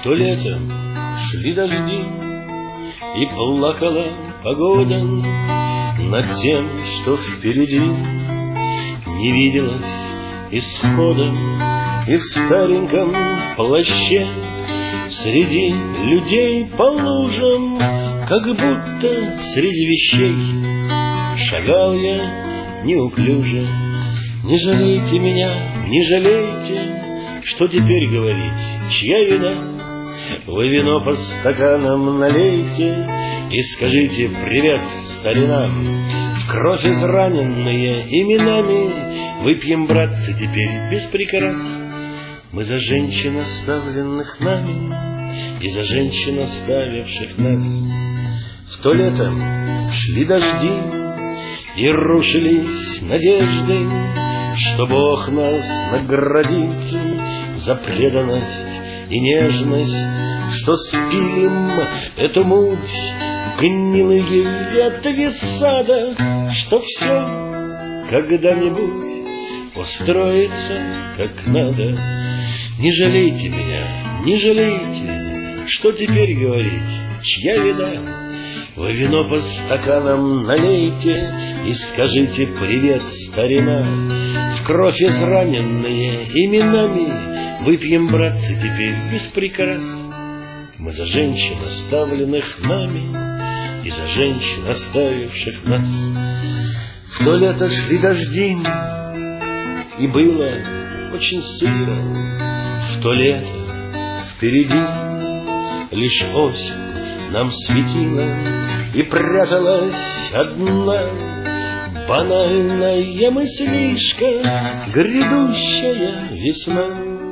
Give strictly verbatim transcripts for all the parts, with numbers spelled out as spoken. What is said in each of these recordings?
то лето шли дожди, и плакала погода над тем, что впереди. Не виделось исхода, и в стареньком плаще среди людей по лужам, как будто среди вещей, шагал я неуклюже. Не жалейте меня, не жалейте, что теперь говорить, чья вина? Вы вино по стаканам налейте и скажите привет старинам. В кровь израненные именами выпьем, братцы, теперь без прикрас. Мы за женщин, оставленных нами, и за женщин, оставивших нас. В то лето шли дожди, и рушились надежды, что Бог нас наградит за преданность и нежность, что спилим эту муть гнилые ветви сада, что все когда-нибудь устроится как надо. Не жалейте меня, не жалейте, что теперь говорить, чья вина? Вы вино по стаканам налейте и скажите привет старинам. В кровь израненные именами выпьем, братцы, теперь без прикрас. Мы за женщин, оставленных нами, и за женщин, оставивших нас. В то лето шли дожди, и было очень сыро. В то лето впереди лишь осень нам светила, и пряталась одна банальная мыслишка, грядущая весна,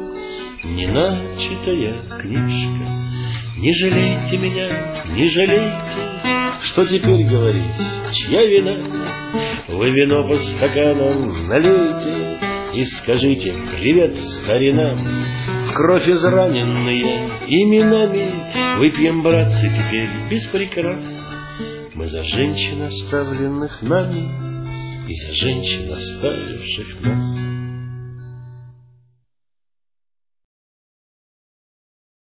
неначатая книжка. Не жалейте меня, не жалейте, что теперь говорить, чья вина? Вы вино по стаканам налейте и скажите привет старинам. В кровь израненные именами выпьем, братцы, теперь без прикрас. Мы за женщин, оставленных нами, и за женщин, оставивших нас.